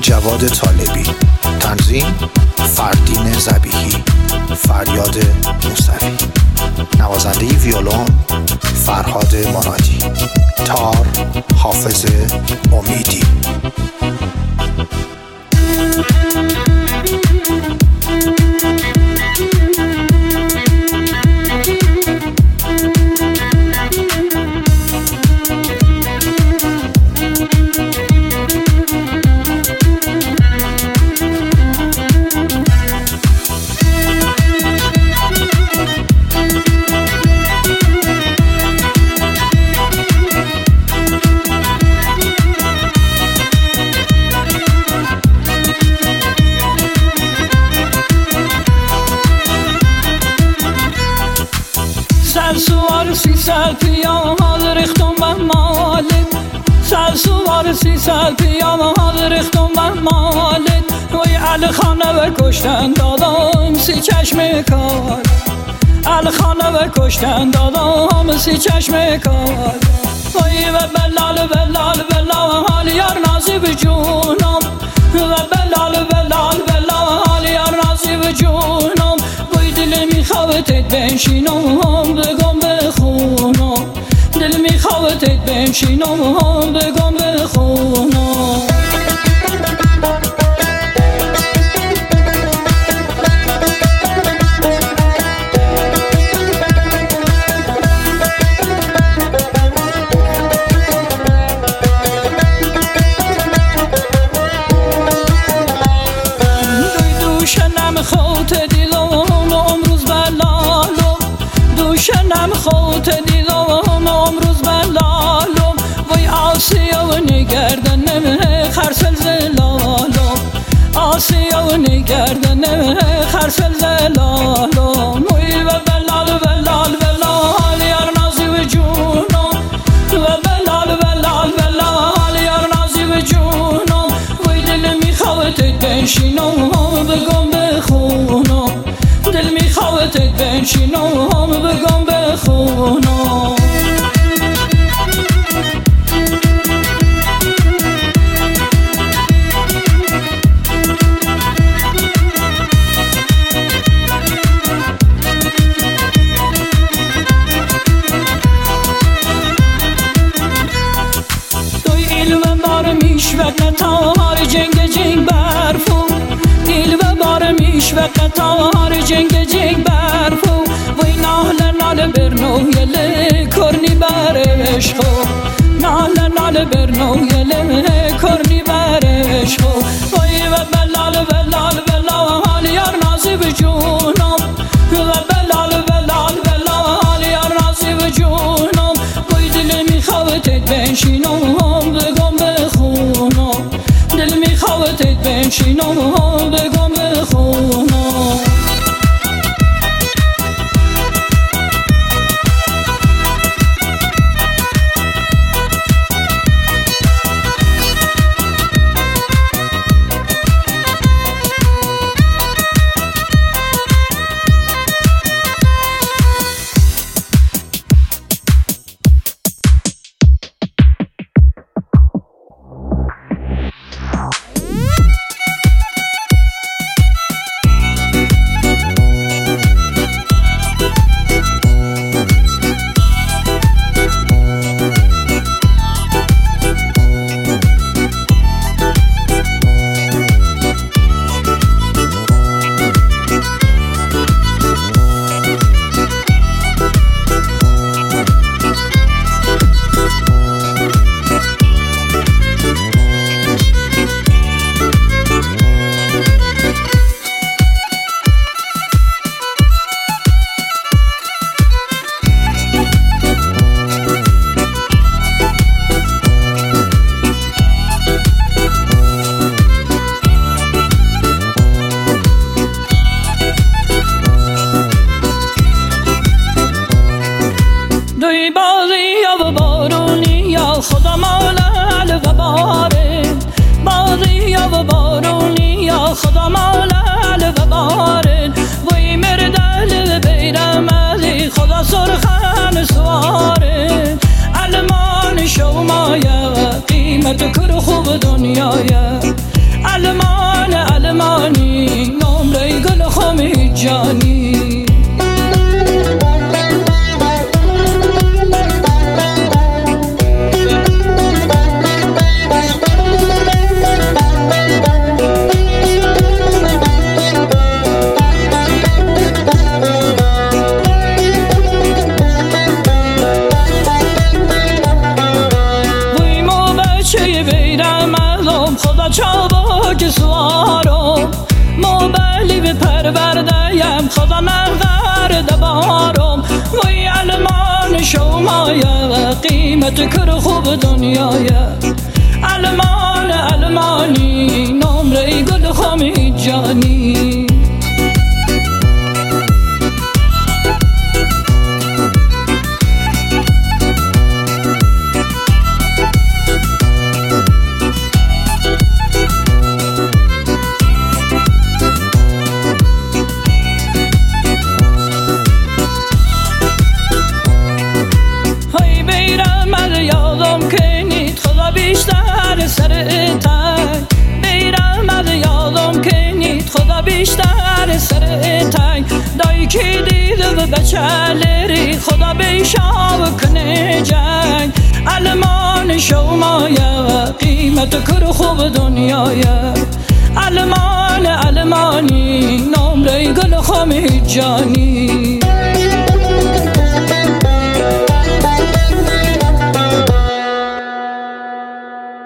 جواد طالبی، تنظیم فردین ذبیحی، فریاد موسوی، نوازنده ویولون فرهاد مرادی، تار حافظ امیدی. سوار 300 پیامال ریختم به مالت، سوار 300 پیامال ریختم به مالت. وی علی خانه و کشتن دادم سی چشم کار، علی خانه و کشتن دادم سی چشم کار. وی و بلال بلال بلال حال یار نازی به جونم، و بلال بلال بلال حال یار نازی به جونم. وی دل میخوادت بنشینم بگم بخونم، دل میخوادت بنشینم بگم بخونم. خوت دیلم امروز بلالم، دوشنم خوت دیلم امروز بلالم. وی آسیا و نگردنم خرسل زلالم، آسیا و نگردنم خرسل زلالم. وی و بلال بلال بلال یار نازی و جونم، و بلال بلال بلال یار نازی و جونم. وی دل میخوادت بنشینم بگم بخونم، دل میخوادت بنشینم بگم بخونم. توی علم بار میشوق تار جنگ جنگ برفو، علم بار میشوق تار جنگ جنگ برفو. وی نال نال برنو یله کرنی بر عشقو، نال نال برنو یله کرنی بر عشقو. وی و بلال بلال بلال حال یار نازی به جونم، و بلال بلال بلال یار نازی به جونم. وی دل میخوادت بنشینم بگم بخونم، دل میخوادت بنشینم بگم بخونم. خدا مالل و بارن وی مردل بیرم علی خدا سرخان سوارن علمان شومایه قیمت کر خوب دنیایه علمان علمانی نمره گل خمی جانی خدا چابک سوارم موبلی به پروردهیم خدا نورده بارم وی علمان شومایه قیمت کر خوب دنیایه علمان علمانی نمره گل خمی جانی بیشتر سر تنگ بیرمد یادم که نید خدا بیشتر سر تنگ دایی که دیده و بچلری خدا بیشاب کنه جنگ علمان شومایه قیمت کر خوب دنیایه علمان علمانی نمره گل خمی جانی